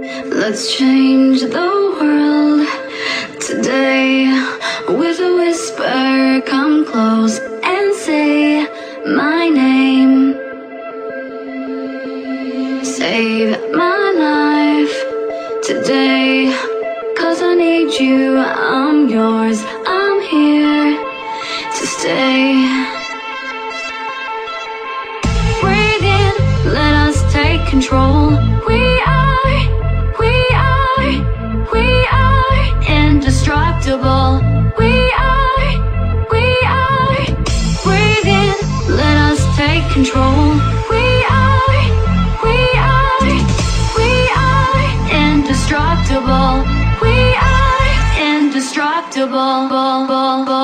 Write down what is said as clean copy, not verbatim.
Let's change the world today. With a whisper, come close and say my name. Save my life today, 'cause I need you, I'm yours, I'm here to stay. Breathe in, let us take control. We are indestructible. We are. Breathe in, let us take control. We are indestructible. We are indestructible.